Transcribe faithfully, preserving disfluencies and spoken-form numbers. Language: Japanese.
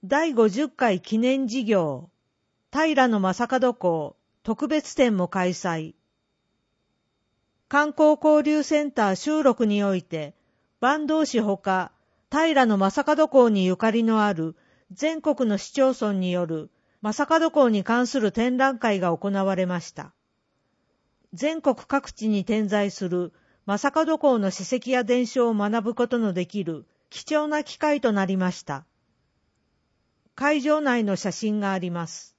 だいごじゅっかい記念事業、平将門公特別展も開催。観光交流センター収録において、坂東市ほか、平将門公にゆかりのある全国の市町村による将門公に関する展覧会が行われました。全国各地に点在する将門公の史跡や伝承を学ぶことのできる貴重な機会となりました。会場内の写真があります。